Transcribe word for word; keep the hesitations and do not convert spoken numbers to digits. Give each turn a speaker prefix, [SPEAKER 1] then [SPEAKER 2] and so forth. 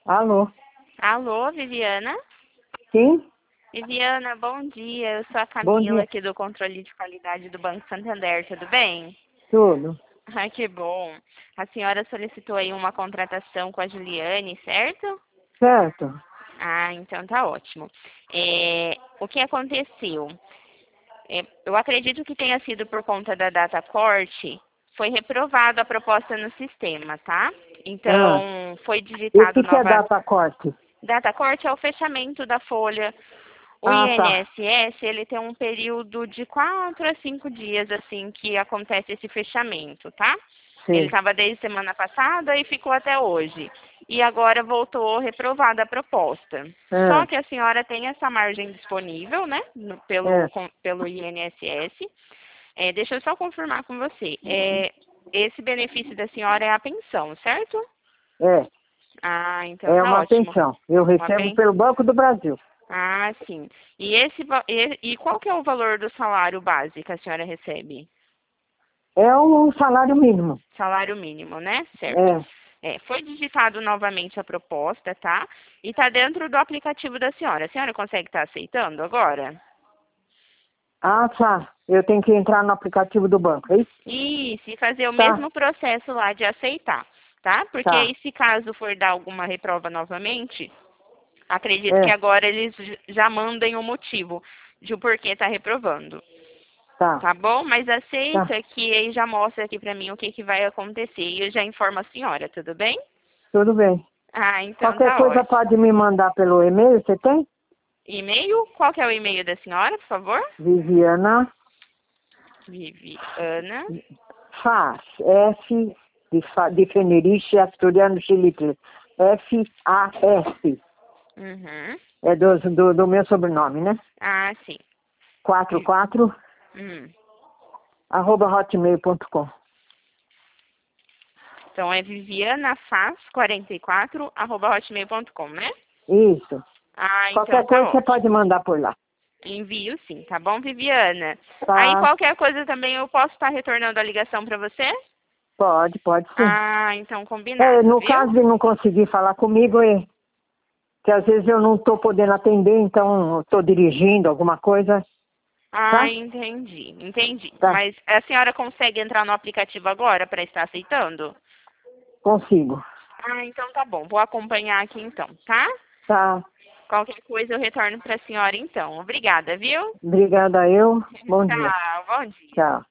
[SPEAKER 1] Alô?
[SPEAKER 2] Alô, Viviana?
[SPEAKER 1] Sim?
[SPEAKER 2] Viviana, bom dia. Eu sou a
[SPEAKER 1] Bom
[SPEAKER 2] Camila
[SPEAKER 1] dia.
[SPEAKER 2] aqui do controle de qualidade do Banco Santander, tudo bem?
[SPEAKER 1] Tudo.
[SPEAKER 2] Ai, que bom. A senhora solicitou aí uma contratação com a Juliane, certo?
[SPEAKER 1] Certo.
[SPEAKER 2] Ah, então tá ótimo. É, o que aconteceu? É, eu acredito que tenha sido por conta da data corte, foi reprovada a proposta no sistema, tá?
[SPEAKER 1] Ah,
[SPEAKER 2] Então, foi
[SPEAKER 1] e o
[SPEAKER 2] digitado
[SPEAKER 1] que, que é
[SPEAKER 2] nova.
[SPEAKER 1] data corte?
[SPEAKER 2] Data corte é o fechamento da folha. O
[SPEAKER 1] Ah, tá.
[SPEAKER 2] I N S S, ele tem um período de quatro a cinco dias, assim, que acontece esse fechamento, tá? Ele
[SPEAKER 1] Sim.
[SPEAKER 2] estava desde semana passada e ficou até hoje. E agora voltou reprovada a proposta. Só
[SPEAKER 1] Ah,
[SPEAKER 2] que a senhora tem essa margem disponível, né? no- pelo,
[SPEAKER 1] é,
[SPEAKER 2] com- pelo I N S S. É, deixa eu só confirmar com você. É, esse benefício da senhora é a pensão, certo?
[SPEAKER 1] é.
[SPEAKER 2] Ah, então
[SPEAKER 1] É
[SPEAKER 2] tá
[SPEAKER 1] uma
[SPEAKER 2] ótimo.
[SPEAKER 1] pensão. Eu
[SPEAKER 2] Uma
[SPEAKER 1] recebo
[SPEAKER 2] pen...
[SPEAKER 1] pelo Banco do Brasil.
[SPEAKER 2] Ah, sim. E esse va- e, e qual que é o valor do salário base que a senhora recebe?
[SPEAKER 1] É um salário mínimo.
[SPEAKER 2] Salário mínimo, né? Certo.
[SPEAKER 1] É.
[SPEAKER 2] É, foi digitado novamente a proposta, tá? E tá dentro do aplicativo da senhora. A senhora consegue estar aceitando agora?
[SPEAKER 1] Ah, tá. Eu tenho que entrar no aplicativo do banco, é isso?
[SPEAKER 2] Isso, e fazer o
[SPEAKER 1] Tá,
[SPEAKER 2] mesmo processo lá de aceitar, tá? Porque
[SPEAKER 1] tá.
[SPEAKER 2] aí, se caso for dar alguma reprova novamente, acredito que
[SPEAKER 1] É,
[SPEAKER 2] agora eles j- já mandem o motivo de o porquê tá reprovando.
[SPEAKER 1] tá,
[SPEAKER 2] Tá bom? Mas
[SPEAKER 1] tá.
[SPEAKER 2] aceita que aí já mostra aqui pra mim o que, que vai acontecer. E eu já informo a senhora, tudo bem?
[SPEAKER 1] Tudo bem.
[SPEAKER 2] Ah, então
[SPEAKER 1] Qualquer
[SPEAKER 2] tá
[SPEAKER 1] coisa
[SPEAKER 2] ótimo.
[SPEAKER 1] pode me mandar pelo e-mail, você tem?
[SPEAKER 2] E-mail? Qual que é o e-mail da senhora, por favor?
[SPEAKER 1] Viviana
[SPEAKER 2] Viviana.
[SPEAKER 1] Faz. F de, fa, de Feneriche, Asturiano, Chilitre. F A S.
[SPEAKER 2] Uhum.
[SPEAKER 1] É do, do, do meu sobrenome, né?
[SPEAKER 2] Ah, sim.
[SPEAKER 1] Quatro
[SPEAKER 2] Vi-
[SPEAKER 1] quatro
[SPEAKER 2] hum.
[SPEAKER 1] arroba hotmail ponto com.
[SPEAKER 2] Então é vivianafaz quarenta e quatro arroba hotmail ponto com, né?
[SPEAKER 1] Isso.
[SPEAKER 2] Ah, então
[SPEAKER 1] Qualquer
[SPEAKER 2] tá
[SPEAKER 1] coisa você
[SPEAKER 2] ótimo.
[SPEAKER 1] pode mandar por lá.
[SPEAKER 2] Envio sim, tá bom, Viviana? Aí
[SPEAKER 1] Tá?
[SPEAKER 2] qualquer coisa também eu posso estar retornando a ligação pra você?
[SPEAKER 1] Pode, pode sim.
[SPEAKER 2] Ah, então
[SPEAKER 1] É,
[SPEAKER 2] combinado,
[SPEAKER 1] no
[SPEAKER 2] viu?
[SPEAKER 1] caso de não conseguir falar comigo, é que às vezes eu não estou podendo atender, então estou dirigindo alguma coisa,
[SPEAKER 2] Ah,
[SPEAKER 1] tá?
[SPEAKER 2] entendi, entendi.
[SPEAKER 1] Tá,
[SPEAKER 2] Mas a senhora consegue entrar no aplicativo agora para estar aceitando?
[SPEAKER 1] consigo.
[SPEAKER 2] Ah, então tá bom. Vou acompanhar aqui então, tá?
[SPEAKER 1] Tá.
[SPEAKER 2] Qualquer coisa eu retorno para a senhora então. Obrigada, viu?
[SPEAKER 1] Obrigada eu. Bom dia.
[SPEAKER 2] Tchau, bom dia.
[SPEAKER 1] Tchau.